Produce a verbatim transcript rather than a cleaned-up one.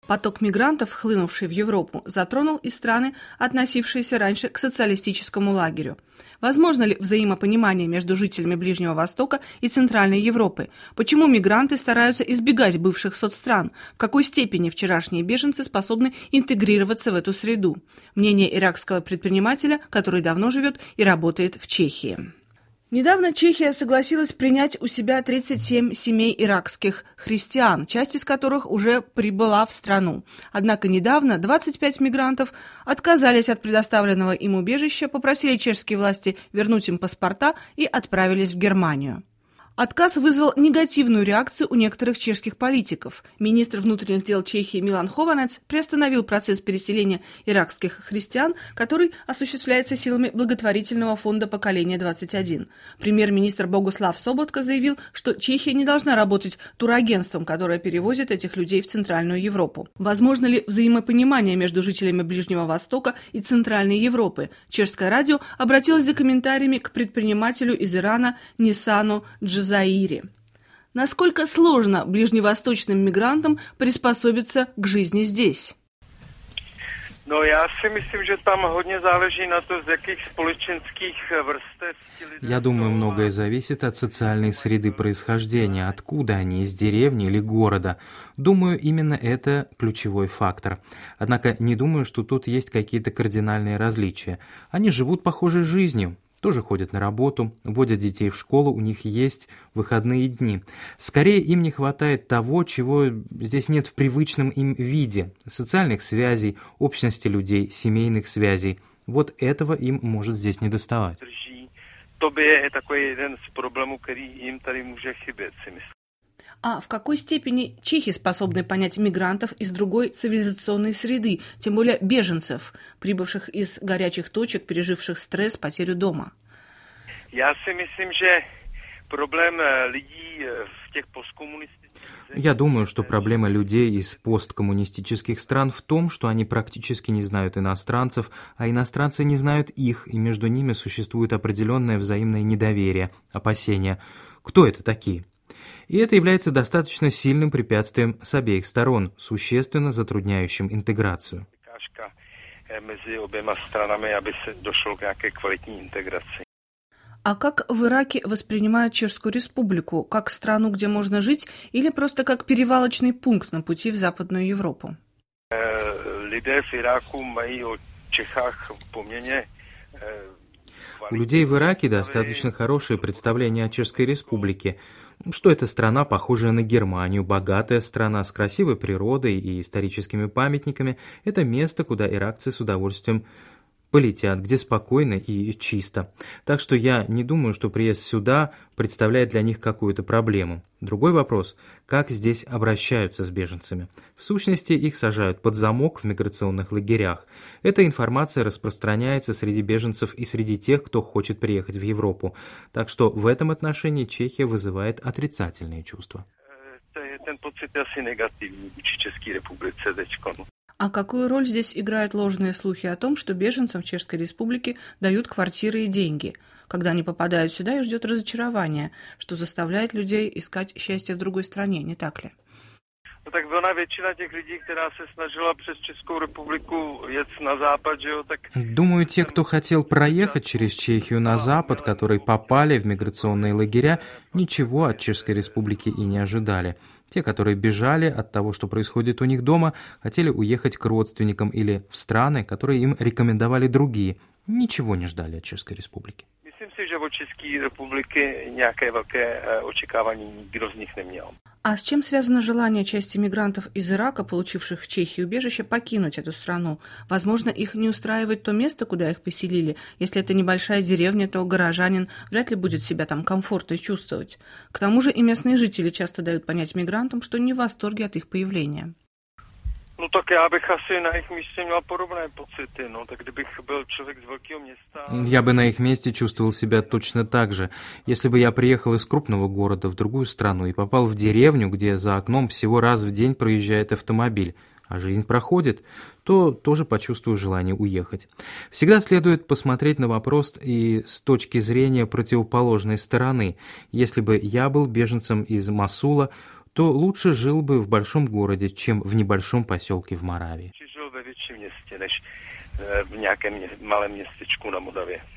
Поток мигрантов, хлынувший в Европу, затронул и страны, относившиеся раньше к социалистическому лагерю. Возможно ли взаимопонимание между жителями Ближнего Востока и Центральной Европы? Почему мигранты стараются избегать бывших соцстран? В какой степени вчерашние беженцы способны интегрироваться в эту среду? Мнение иракского предпринимателя, который давно живет и работает в Чехии. Недавно Чехия согласилась принять у себя тридцать семь семей иракских христиан, часть из которых уже прибыла в страну. Однако недавно двадцать пять мигрантов отказались от предоставленного им убежища, попросили чешские власти вернуть им паспорта и отправились в Германию. Отказ вызвал негативную реакцию у некоторых чешских политиков. Министр внутренних дел Чехии Милан Хованец приостановил процесс переселения иракских христиан, который осуществляется силами благотворительного фонда «Поколение двадцать один». Премьер-министр Богуслав Соботка заявил, что Чехия не должна работать турагентством, которое перевозит этих людей в Центральную Европу. Возможно ли взаимопонимание между жителями Ближнего Востока и Центральной Европы? Чешское радио обратилось за комментариями к предпринимателю из Ирана Нисану Джазаири. Заире. Насколько сложно ближневосточным мигрантам приспособиться к жизни здесь? No, já si myslím, že tam hodně záleží na to, z jakých společenských vrstev. Я думаю, многое зависит от социальной среды происхождения, откуда они, из деревни или города. Думаю, именно это ключевой фактор. Однако не думаю, что тут есть какие-то кардинальные различия. Они живут похожей жизнью. Тоже ходят на работу, водят детей в школу, у них есть выходные дни. Скорее, им не хватает того, чего здесь нет в привычном им виде – социальных связей, общности людей, семейных связей. Вот этого им может здесь недоставать. Это такой один из проблем, который им tady může chybět, si myslím. А в какой степени чехи способны понять мигрантов из другой цивилизационной среды, тем более беженцев, прибывших из горячих точек, переживших стресс, потерю дома? Я si myslím, že problém lidí v těch postkоммунистических... Я думаю, что проблема людей из посткоммунистических стран в том, что они практически не знают иностранцев, а иностранцы не знают их, и между ними существует определенное взаимное недоверие, опасения. Кто это такие? И это является достаточно сильным препятствием с обеих сторон, существенно затрудняющим интеграцию. А как в Ираке воспринимают Чешскую Республику? Как страну, где можно жить, или просто как перевалочный пункт на пути в Западную Европу? У людей в Ираке достаточно хорошее представление о Чешской Республике, что это страна, похожая на Германию, богатая страна с красивой природой и историческими памятниками. Это место, куда иракцы с удовольствием полетят, где спокойно и чисто. Так что я не думаю, что приезд сюда представляет для них какую-то проблему. Другой вопрос – как здесь обращаются с беженцами? В сущности, их сажают под замок в миграционных лагерях. Эта информация распространяется среди беженцев и среди тех, кто хочет приехать в Европу. Так что в этом отношении Чехия вызывает отрицательные чувства. А какую роль здесь играют ложные слухи о том, что беженцам в Чешской Республике дают квартиры и деньги, когда они попадают сюда, и ждет разочарование, что заставляет людей искать счастье в другой стране, не так ли? No tak ona většina těch lidí, která se snažila přes Českou republiku jet na západ, že jo, tak... Думаю, те, кто хотел проехать через Чехию на запад, которые попали в миграционные лагеря, ничего от Чешской Республики и не ожидали. Те, которые бежали от того, что происходит у них дома, хотели уехать к родственникам или в страны, которые им рекомендовали другие, ничего не ждали от Чешской Республики. Myslím si, že od České republiky nějaké velké očekávání nikdo z nich neměl. А с чем связано желание части мигрантов из Ирака, получивших в Чехии убежище, покинуть эту страну? Возможно, их не устраивает то место, куда их поселили. Если это небольшая деревня, то горожанин вряд ли будет себя там комфортно чувствовать. К тому же и местные жители часто дают понять мигрантам, что не в восторге от их появления. No tak já bych asi na jejich místě měl podobné pocity, no tak kdybych byl člověk z velkého města... Я бы на их месте чувствовал себя точно так же. Если бы я приехал из крупного города в другую страну и попал в деревню, где за окном всего раз в день проезжает автомобиль, а жизнь проходит, то тоже почувствую желание уехать. Всегда следует посмотреть на вопрос и с точки зрения противоположной стороны. Если бы я был беженцем из Мосула, то лучше жил бы в большом городе, чем в небольшом поселке в Моравии. Жил ve větším městě, než v nějakém malém městečku na Moravě.